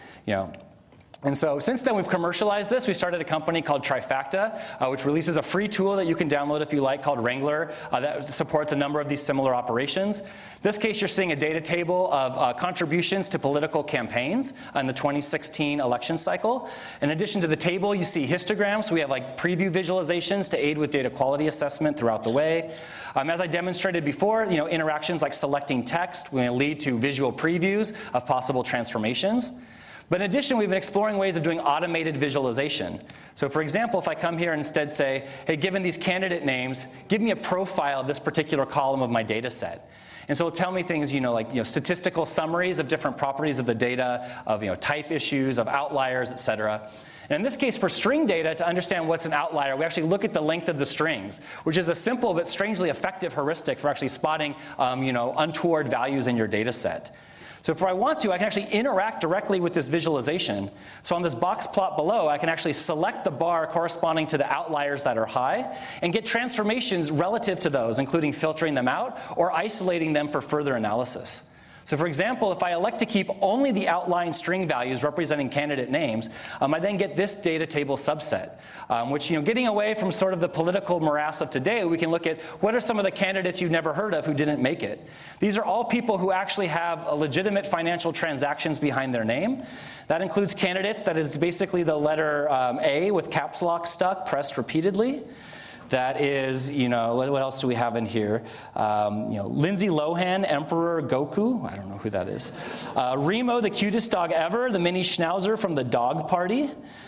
And so since then, we've commercialized this. We started a company called Trifacta, which releases a free tool that you can download if you like called Wrangler that supports a number of these similar operations. In this case, you're seeing a data table of contributions to political campaigns in the 2016 election cycle. In addition to the table, you see histograms. We have like preview visualizations to aid with data quality assessment throughout the way. As I demonstrated before, interactions like selecting text will lead to visual previews of possible transformations. But in addition, we've been exploring ways of doing automated visualization. So for example, if I come here and instead say, hey, given these candidate names, give me a profile of this particular column of my data set. And so it'll tell me things, like statistical summaries of different properties of the data, of type issues, of outliers, et cetera. And in this case, for string data, to understand what's an outlier, we actually look at the length of the strings, which is a simple but strangely effective heuristic for actually spotting untoward values in your data set. So if I want to, I can actually interact directly with this visualization. So on this box plot below, I can actually select the bar corresponding to the outliers that are high and get transformations relative to those, including filtering them out or isolating them for further analysis. So for example, if I elect to keep only the outlying string values representing candidate names, I then get this data table subset, which, getting away from sort of the political morass of today, we can look at what are some of the candidates you've never heard of who didn't make it. These are all people who actually have legitimate financial transactions behind their name. That includes candidates that is basically the letter A with caps lock stuck, pressed repeatedly. That is, what else do we have in here? Lindsay Lohan, Emperor Goku. I don't know who that is. Remo, the cutest dog ever, the mini schnauzer from the dog party.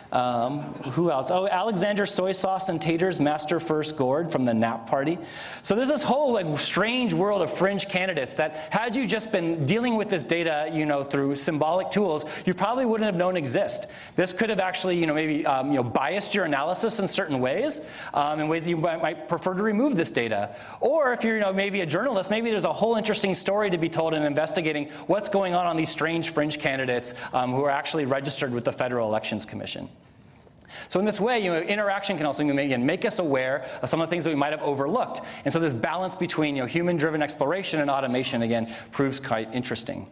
Who else? Oh, Alexander Soy Sauce and Taters, Master First Gourd from the nap party. So there's this whole strange world of fringe candidates that had you just been dealing with this data, through symbolic tools, you probably wouldn't have known exist. This could have actually, maybe, biased your analysis in certain ways, in ways that you might prefer to remove this data. Or if you're, maybe a journalist, maybe there's a whole interesting story to be told in investigating what's going on these strange fringe candidates who are actually registered with the Federal Elections Commission. So in this way, interaction can also make us aware of some of the things that we might have overlooked. And so this balance between human-driven exploration and automation, again, proves quite interesting.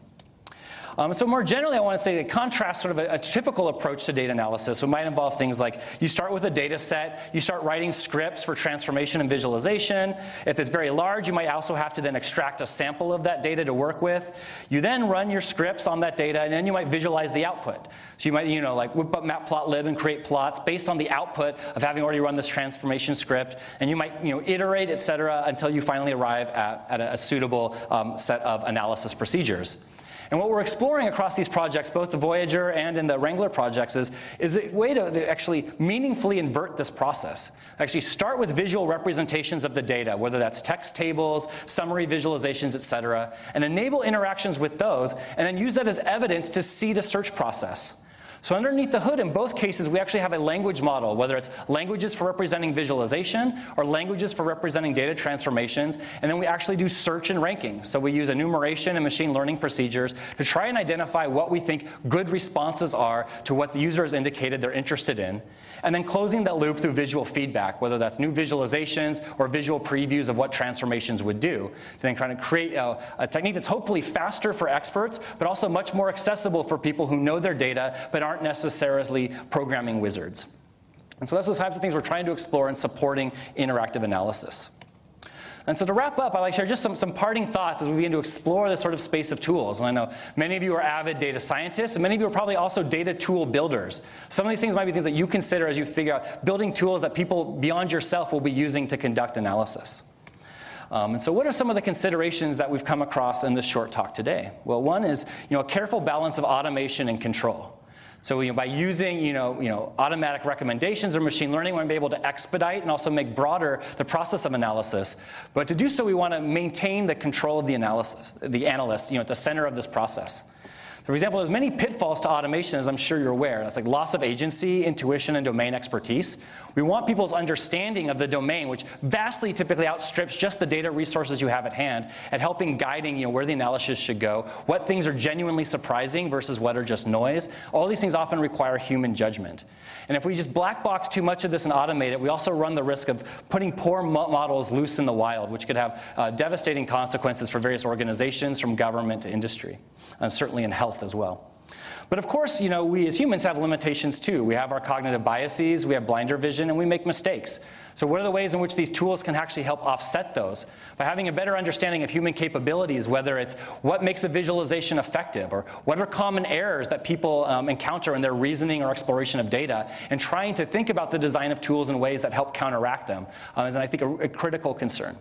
So more generally, I want to say that contrast sort of a typical approach to data analysis. So it might involve things like you start with a data set, you start writing scripts for transformation and visualization. If it's very large, you might also have to then extract a sample of that data to work with. You then run your scripts on that data, and then you might visualize the output. So you might, like whip up matplotlib and create plots based on the output of having already run this transformation script, and you might, iterate, et cetera, until you finally arrive at a suitable set of analysis procedures. And what we're exploring across these projects, both the Voyager and in the Wrangler projects, is a way to actually meaningfully invert this process. Actually start with visual representations of the data, whether that's text tables, summary visualizations, et cetera, and enable interactions with those, and then use that as evidence to see the search process. So underneath the hood, in both cases, we actually have a language model, whether it's languages for representing visualization or languages for representing data transformations, and then we actually do search and ranking. So we use enumeration and machine learning procedures to try and identify what we think good responses are to what the user has indicated they're interested in, and then closing that loop through visual feedback, whether that's new visualizations or visual previews of what transformations would do, to then kind of create a technique that's hopefully faster for experts, but also much more accessible for people who know their data but aren't necessarily programming wizards. And so that's the types of things we're trying to explore in supporting interactive analysis. And so to wrap up, I'd like to share just some parting thoughts as we begin to explore this sort of space of tools. And I know many of you are avid data scientists, and many of you are probably also data tool builders. Some of these things might be things that you consider as you figure out building tools that people beyond yourself will be using to conduct analysis. And so what are some of the considerations that we've come across in this short talk today? Well, one is a careful balance of automation and control. So by using automatic recommendations or machine learning, we're going to be able to expedite and also make broader the process of analysis. But to do so, we want to maintain the control of the analyst, at the center of this process. For example, there's many pitfalls to automation, as I'm sure you're aware. That's like loss of agency, intuition, and domain expertise. We want people's understanding of the domain, which vastly typically outstrips just the data resources you have at hand, at helping guiding where the analysis should go, what things are genuinely surprising versus what are just noise. All these things often require human judgment. And if we just black box too much of this and automate it, we also run the risk of putting poor models loose in the wild, which could have devastating consequences for various organizations, from government to industry, and certainly in health as well. But of course, we as humans have limitations too. We have our cognitive biases, we have blinder vision, and we make mistakes. So what are the ways in which these tools can actually help offset those? By having a better understanding of human capabilities, whether it's what makes a visualization effective, or what are common errors that people encounter in their reasoning or exploration of data, and trying to think about the design of tools in ways that help counteract them is, I think, a critical concern.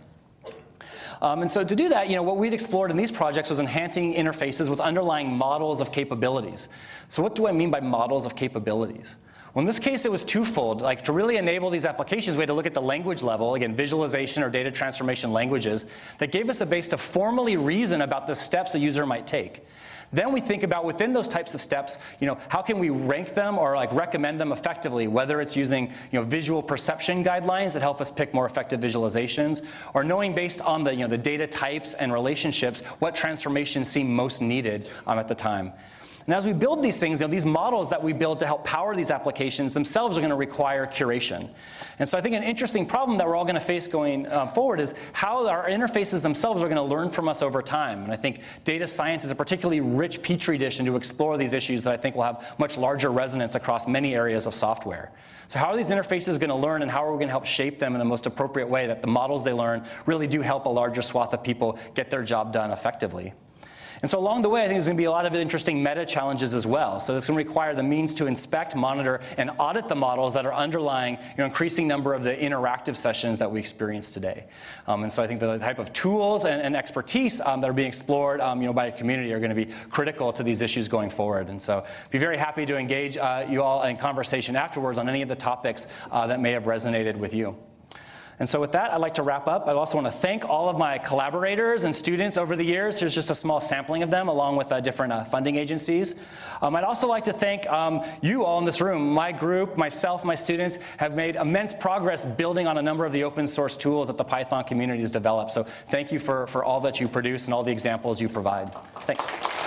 And so to do that, what we'd explored in these projects was enhancing interfaces with underlying models of capabilities. So what do I mean by models of capabilities? Well, in this case, it was twofold. Like, to really enable these applications, we had to look at the language level, again, visualization or data transformation languages, that gave us a base to formally reason about the steps a user might take. Then we think about, within those types of steps, how can we rank them or recommend them effectively, whether it's using visual perception guidelines that help us pick more effective visualizations, or knowing based on the data types and relationships what transformations seem most needed at the time. And as we build these things, these models that we build to help power these applications themselves are going to require curation. And so I think an interesting problem that we're all going to face going forward is how our interfaces themselves are going to learn from us over time. And I think data science is a particularly rich petri dish to explore these issues that I think will have much larger resonance across many areas of software. So how are these interfaces going to learn, and how are we going to help shape them in the most appropriate way that the models they learn really do help a larger swath of people get their job done effectively? And so along the way, I think there's going to be a lot of interesting meta challenges as well. So it's going to require the means to inspect, monitor, and audit the models that are underlying increasing number of the interactive sessions that we experience today. And so I think the type of tools and expertise that are being explored by a community are going to be critical to these issues going forward. And so be very happy to engage you all in conversation afterwards on any of the topics that may have resonated with you. And so with that, I'd like to wrap up. I also want to thank all of my collaborators and students over the years. Here's just a small sampling of them, along with different funding agencies. I'd also like to thank you all in this room. My group, myself, my students have made immense progress building on a number of the open source tools that the Python community has developed. So thank you for all that you produce and all the examples you provide. Thanks.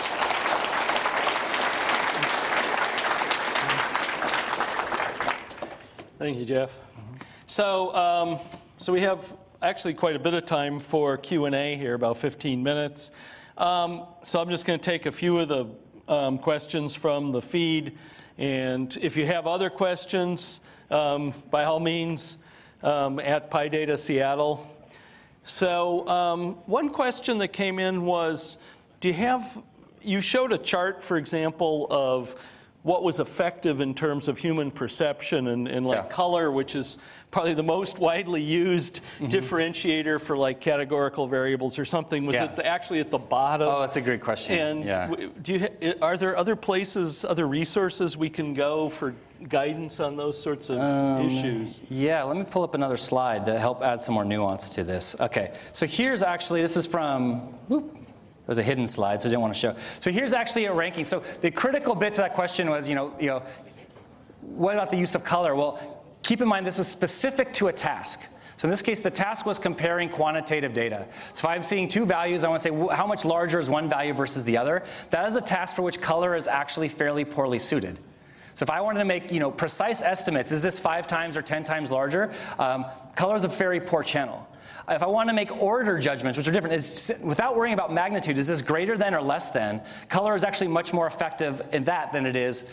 Thank you, Jeff. So we have actually quite a bit of time for Q&A here, about 15 minutes. So I'm just going to take a few of the questions from the feed. And if you have other questions, by all means, at PyData Seattle. So one question that came in was, you showed a chart, for example, of what was effective in terms of human perception and color, which is probably the most widely used differentiator for categorical variables or something. Was it actually at the bottom? Oh, that's a great question. And are there other places, other resources we can go for guidance on those sorts of issues? Yeah, let me pull up another slide to help add some more nuance to this. Okay, so here's actually, this is from, it was a hidden slide, so I didn't want to show. So here's actually a ranking. So the critical bit to that question was, what about the use of color? Well, keep in mind this is specific to a task. So in this case, the task was comparing quantitative data. So if I'm seeing two values, I want to say how much larger is one value versus the other. That is a task for which color is actually fairly poorly suited. So if I wanted to make precise estimates, is this 5 times or 10 times larger? Color is a very poor channel. If I want to make order judgments, which are different, without worrying about magnitude, is this greater than or less than? Color is actually much more effective in that than it is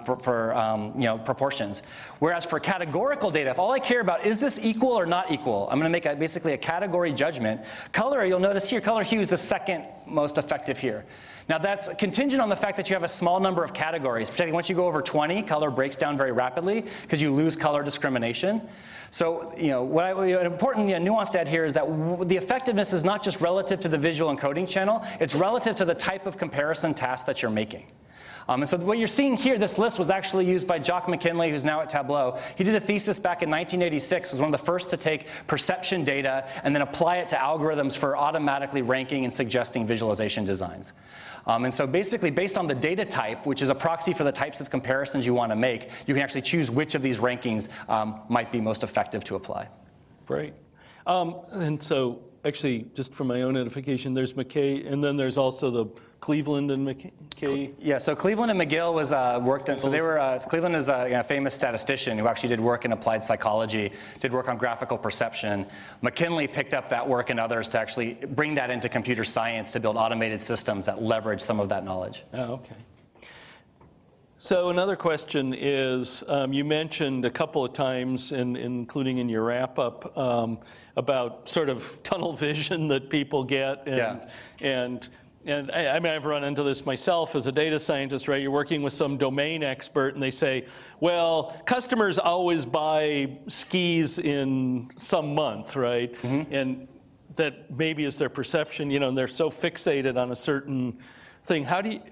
for proportions. Whereas for categorical data, if all I care about is this equal or not equal, I'm going to make basically a category judgment. Color, you'll notice here, color hue is the second most effective here. Now that's contingent on the fact that you have a small number of categories. Particularly once you go over 20, color breaks down very rapidly because you lose color discrimination. So, an important nuance to add here is that the effectiveness is not just relative to the visual encoding channel, it's relative to the type of comparison task that you're making. And so what you're seeing here, this list was actually used by Jock McKinley, who's now at Tableau. He did a thesis back in 1986, was one of the first to take perception data and then apply it to algorithms for automatically ranking and suggesting visualization designs. And so basically, based on the data type, which is a proxy for the types of comparisons you want to make, you can actually choose which of these rankings might be most effective to apply. Great. And so actually, just for my own edification, there's McKay, and then there's also the Cleveland and McKay. Yeah, so Cleveland and McGill was worked on. So they were Cleveland is a famous statistician who actually did work in applied psychology, did work on graphical perception. McKinley picked up that work and others to actually bring that into computer science to build automated systems that leverage some of that knowledge. Oh, okay. So another question is, you mentioned a couple of times, including in your wrap-up, about sort of tunnel vision that people get, and I mean, I've run into this myself as a data scientist, right? You're working with some domain expert, and they say, well, customers always buy skis in some month, right? Mm-hmm. And that maybe is their perception, and they're so fixated on a certain thing.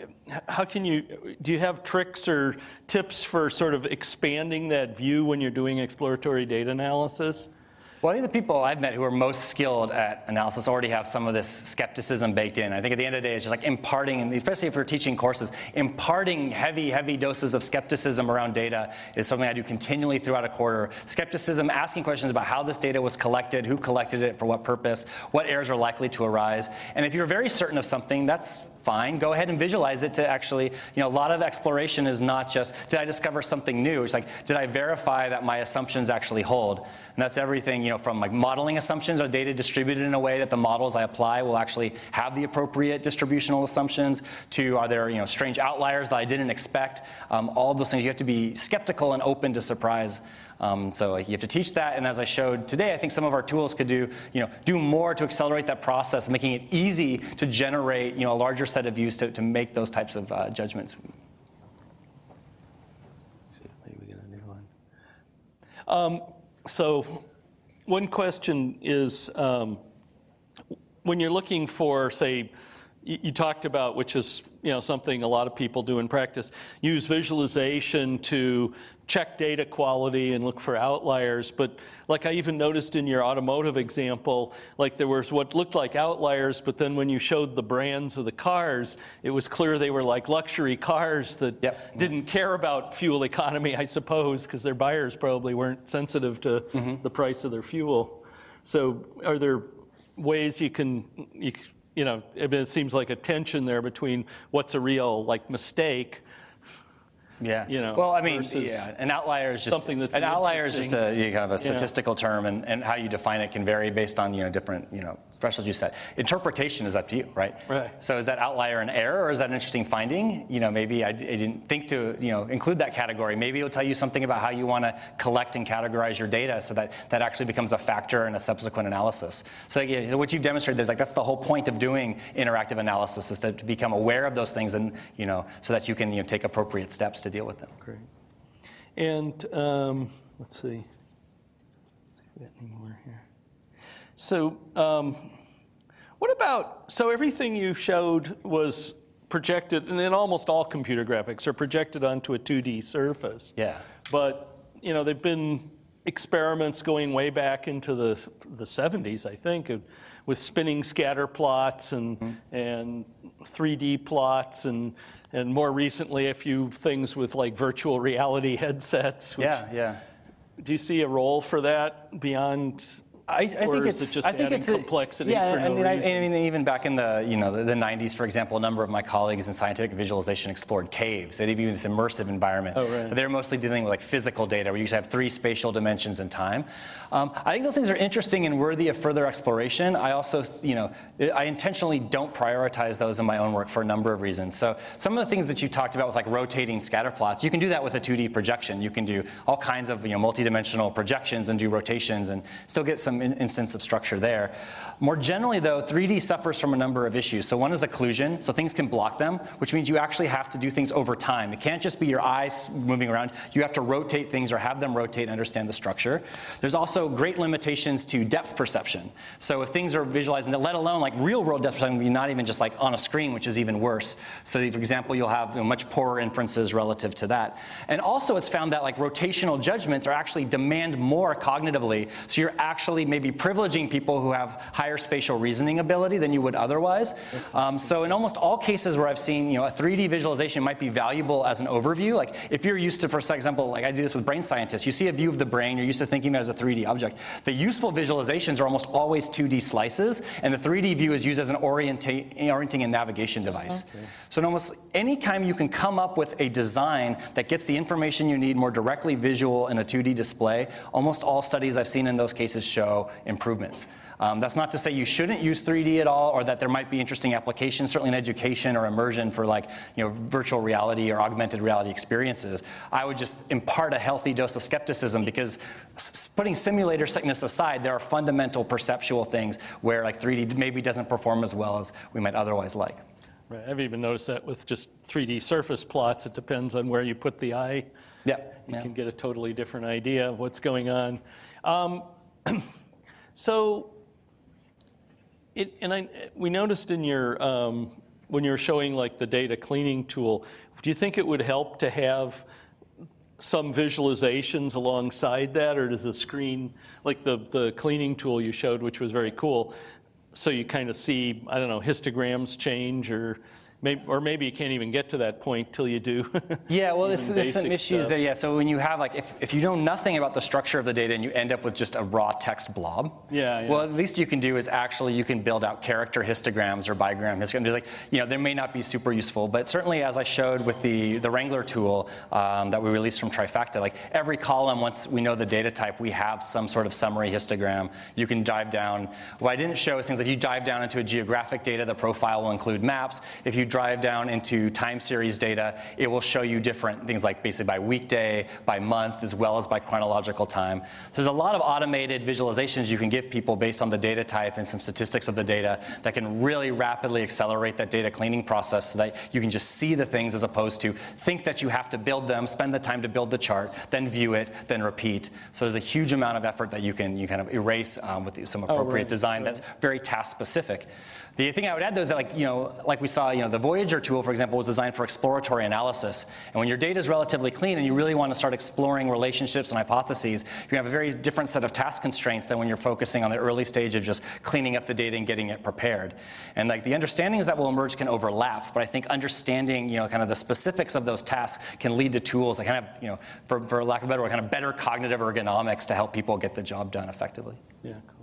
Do you have tricks or tips for sort of expanding that view when you're doing exploratory data analysis? Well, I think the people I've met who are most skilled at analysis already have some of this skepticism baked in. I think at the end of the day, it's just like imparting, and especially if we're teaching courses, imparting heavy doses of skepticism around data is something I do continually throughout a quarter. Skepticism, asking questions about how this data was collected, who collected it, for what purpose, what errors are likely to arise. And if you're very certain of something, that's fine. Go ahead and visualize it to actually, a lot of exploration is not just, did I discover something new? It's like, did I verify that my assumptions actually hold? And that's everything, from like modeling assumptions, are data distributed in a way that the models I apply will actually have the appropriate distributional assumptions, to are there, strange outliers that I didn't expect? All of those things, you have to be skeptical and open to surprise. So you have to teach that, and as I showed today, I think some of our tools could do more to accelerate that process, making it easy to generate, a larger set of views to make those types of judgments. Maybe we get a new one. So one question is, when you're looking for, say, you talked about, which is something a lot of people do in practice, use visualization to check data quality and look for outliers. But like I even noticed in your automotive example, like there was what looked like outliers, but then when you showed the brands of the cars, it was clear they were like luxury cars that didn't care about fuel economy, I suppose, because their buyers probably weren't sensitive to the price of their fuel. So are there ways you can it seems like a tension there between what's a real mistake. Yeah. Well, I mean, an outlier is just something that's an outlier is just a kind of a statistical term, and how you define it can vary based on different thresholds you set. Interpretation is up to you, right? Right. So is that outlier an error, or is that an interesting finding? Maybe I didn't think to include that category. Maybe it'll tell you something about how you want to collect and categorize your data, so that actually becomes a factor in a subsequent analysis. So what you've demonstrated is that's the whole point of doing interactive analysis, is to become aware of those things, and so that you can take appropriate steps to deal with them. Great. And let's see if we got any more here. So so everything you showed was projected, and in almost all computer graphics are projected onto a 2D surface. Yeah. But they've been experiments going way back into the 70s, I think, with spinning scatter plots and 3D plots, and more recently a few things with virtual reality headsets. Yeah. Do you see a role for that beyond I think is it just adding complexity yeah, for no reason? I mean, even back in the the 90s, for example, a number of my colleagues in scientific visualization explored caves. They'd even this immersive environment. Oh, right. They're mostly dealing with like physical data, where you have 3 spatial dimensions in time. I think those things are interesting and worthy of further exploration. I also, I intentionally don't prioritize those in my own work for a number of reasons. So some of the things that you talked about with like rotating scatter plots, you can do that with a 2D projection. You can do all kinds of multidimensional projections and do rotations and still get some instance of structure there. More generally though, 3D suffers from a number of issues. So one is occlusion, so things can block them, which means you actually have to do things over time. It can't just be your eyes moving around. You have to rotate things or have them rotate and understand the structure. There's also great limitations to depth perception. So if things are visualized, let alone like real world depth perception, not even just like on a screen, which is even worse. So for example, you'll have much poorer inferences relative to that. And also it's found that like rotational judgments are actually demand more cognitively. So you're actually maybe privileging people who have higher spatial reasoning ability than you would otherwise. So in almost all cases where I've seen a 3D visualization might be valuable as an overview. Like if you're used to, for example, like I do this with brain scientists, you see a view of the brain, you're used to thinking of it as a 3D object. The useful visualizations are almost always 2D slices, and the 3D view is used as an orienting and navigation device. Okay. So in almost any time you can come up with a design that gets the information you need more directly visual in a 2D display, almost all studies I've seen in those cases show improvements. That's not to say you shouldn't use 3D at all, or that there might be interesting applications, certainly in education or immersion for like virtual reality or augmented reality experiences. I would just impart a healthy dose of skepticism, because putting simulator sickness aside, there are fundamental perceptual things where like 3D maybe doesn't perform as well as we might otherwise like. Right. I've even noticed that with just 3D surface plots. It depends on where you put the eye. Yeah. You can get a totally different idea of what's going on. We noticed in your when you were showing like the data cleaning tool, do you think it would help to have some visualizations alongside that, or does the screen, like the cleaning tool you showed, which was very cool, so you kind of see, I don't know, histograms change, or maybe you can't even get to that point till you do. Yeah, well, there's some issues there. Yeah, so when you have like, if you know nothing about the structure of the data and you end up with just a raw text blob, well, at least you can do is actually you can build out character histograms or bigram histograms. Like, they may not be super useful, but certainly as I showed with the Wrangler tool that we released from Trifacta, like every column, once we know the data type, we have some sort of summary histogram. You can dive down. What I didn't show is things like you dive down into a geographic data, the profile will include maps. If you drive down into time series data, it will show you different things like basically by weekday, by month, as well as by chronological time. So there's a lot of automated visualizations you can give people based on the data type and some statistics of the data that can really rapidly accelerate that data cleaning process, so that you can just see the things as opposed to think that you have to build them, spend the time to build the chart, then view it, then repeat. So there's a huge amount of effort that you kind of erase with some appropriate design that's very task specific. The thing I would add though is that like we saw, the Voyager tool, for example, was designed for exploratory analysis. And when your data is relatively clean and you really want to start exploring relationships and hypotheses, you have a very different set of task constraints than when you're focusing on the early stage of just cleaning up the data and getting it prepared. And like the understandings that will emerge can overlap, but I think understanding, kind of the specifics of those tasks can lead to tools that kind of, for lack of a better word, kind of better cognitive ergonomics to help people get the job done effectively. Yeah, cool.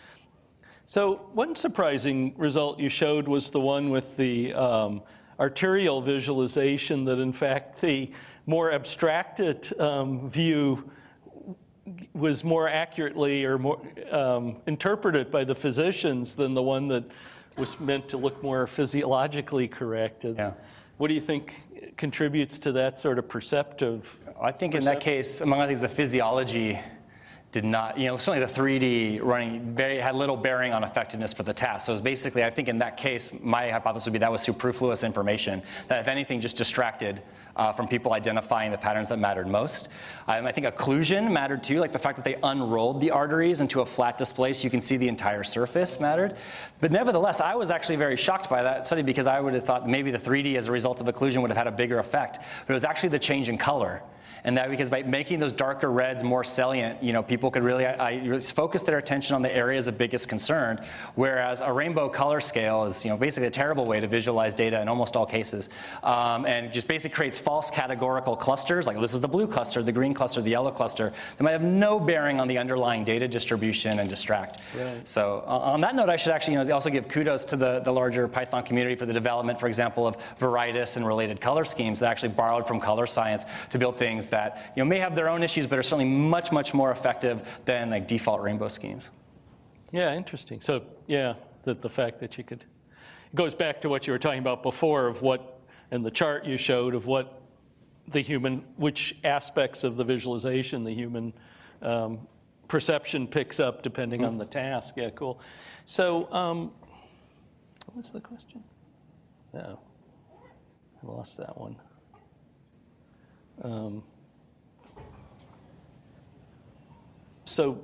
So one surprising result you showed was the one with the arterial visualization, that in fact the more abstracted view was more accurately or more interpreted by the physicians than the one that was meant to look more physiologically correct. Yeah. What do you think contributes to that sort of perceptive? I think in that case, among other things, the physiology did not, certainly the 3D running had little bearing on effectiveness for the task. So it was basically, I think in that case, my hypothesis would be that was superfluous information, that if anything just distracted from people identifying the patterns that mattered most. I think occlusion mattered too, like the fact that they unrolled the arteries into a flat display so you can see the entire surface mattered. But nevertheless, I was actually very shocked by that study, because I would have thought maybe the 3D as a result of occlusion would have had a bigger effect. But it was actually the change in color. And that because by making those darker reds more salient, people could really focus their attention on the areas of biggest concern, whereas a rainbow color scale is basically a terrible way to visualize data in almost all cases. And just basically creates false categorical clusters, like this is the blue cluster, the green cluster, the yellow cluster, that might have no bearing on the underlying data distribution and distract. Right. So on that note, I should actually also give kudos to the larger Python community for the development, for example, of Viridis and related color schemes that actually borrowed from color science to build things that may have their own issues, but are certainly much, much more effective than like default rainbow schemes. Yeah, interesting. So yeah, the fact that you could, it goes back to what you were talking about before of what, in the chart you showed of what which aspects of the visualization the human perception picks up depending on the task. Yeah, cool. So what's the question? No, I lost that one. So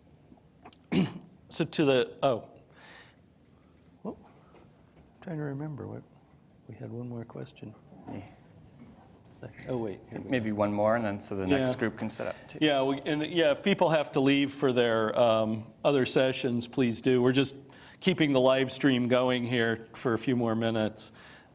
to the, trying to remember what, we had one more question. Oh, wait. Maybe one more, and then so the next group can set up too. Yeah, if people have to leave for their other sessions, please do. We're just keeping the live stream going here for a few more minutes.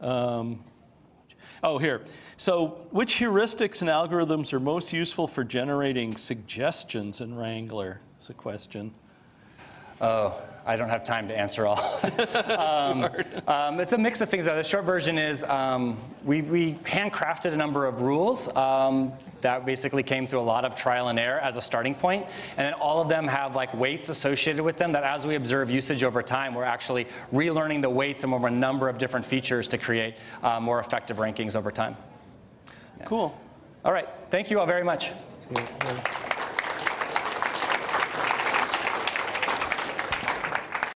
Here. So which heuristics and algorithms are most useful for generating suggestions in Wrangler? Is a question. Oh, I don't have time to answer all. It's a mix of things. The short version is we handcrafted a number of rules that basically came through a lot of trial and error as a starting point. And then all of them have like weights associated with them that as we observe usage over time, we're actually relearning the weights and over a number of different features to create more effective rankings over time. Cool. All right. Thank you all very much. Yeah.